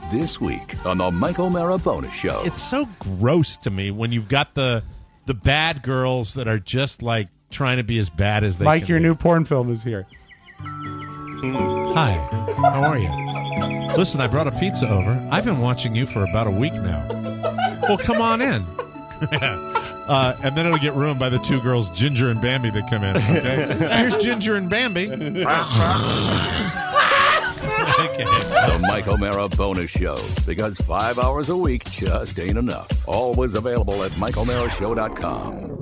This week on the Mike O'Mara Bonus Show. It's so gross to me when you've got the bad girls that are just like trying to be as bad as they can. Mike, your new porn film is here. Hi, how are you? Listen, I brought a pizza over. I've been watching you for about a week now. Well, come on in. And then it'll get ruined by the two girls, Ginger and Bambi, that come in. Okay, here's Ginger and Bambi. Okay. The Mike O'Mara Bonus Show, because 5 hours a week just ain't enough. Always available at MikeO'MaraShow.com.